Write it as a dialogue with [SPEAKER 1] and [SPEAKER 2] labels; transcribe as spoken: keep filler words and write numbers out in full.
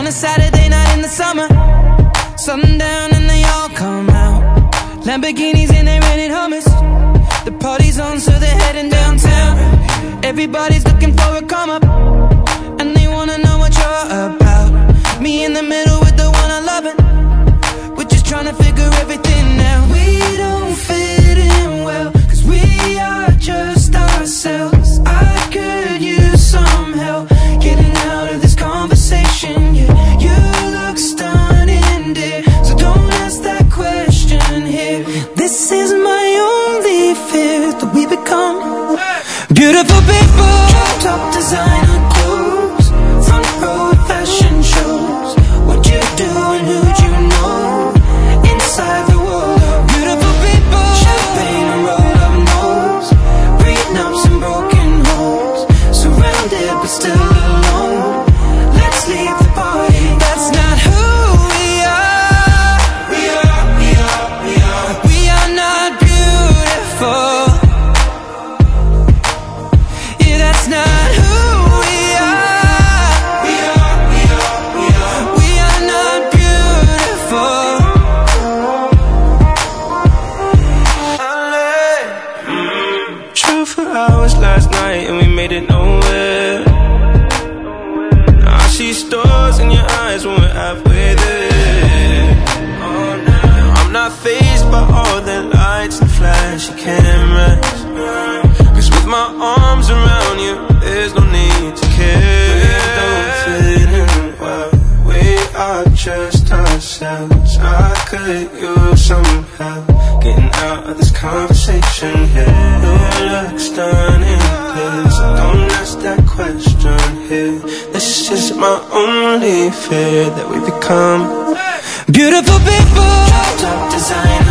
[SPEAKER 1] a Saturday night in the summer. Sundown and they all come out. Lamborghinis and they rented hummus. The party's on, so they're heading downtown. Everybody's looking for a come up, and they wanna know what you're about. Me in the middle with the one I love it. We're just trying to figure everything out. We don't fit in well, cause we are just ourselves. I could use some help getting out of this conversation. Yeah, you look stunning, dear, so don't ask that question here. This is my only fear, that we become beautiful people. Top designer clothes, front row fashion shows. What you do and who'd you know? Inside the world, beautiful people. Champagne and roll up nose, prenups and broken homes. Surrounded but still alone. Let's leave the party. That's not who we are. We are, we are, we are. We are not beautiful. Yeah, that's not who we are. We are, we are, we are. We are not beautiful. Drove for hours last night and we made it nowhere. Now I see stars in your eyes when we're halfway there. Oh, now I'm not fazed by all the lights and flashy cameras, cause with my arms around you, there's no need to care. We don't fit in well, we are just ourselves. I could use some help getting out of this conversation here. You look stunning, please don't ask that question here. This is my only fear, that we become beautiful people. Top designer